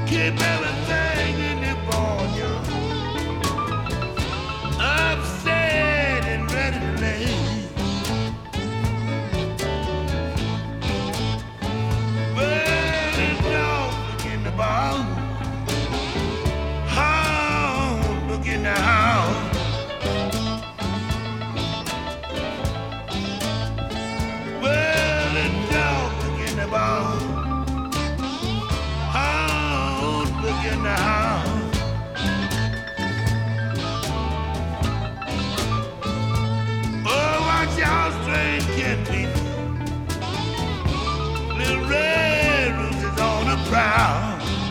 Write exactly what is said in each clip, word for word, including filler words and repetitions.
Keep everything in the barnyard upset and ready to lay. Well, the dog begin to bark, hound begin to howl. Well, the dog begin to bark, hound begin to howl. Oh, watch out, strange kin people. Little red rooster is on the prowl.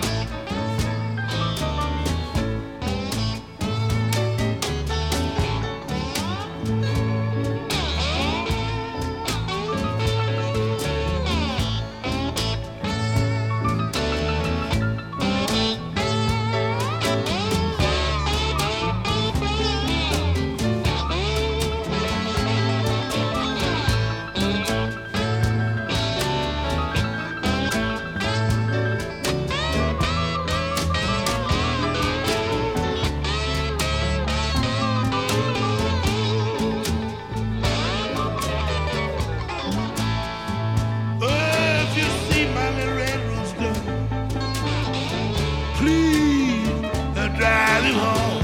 Drive him home.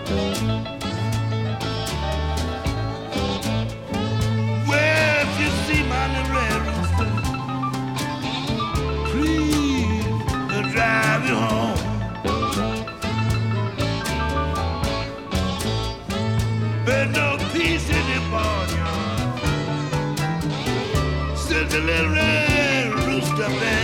Well, if you see my little red rooster, please uh, drive him home. There's no peace in the barnyard since the little red rooster been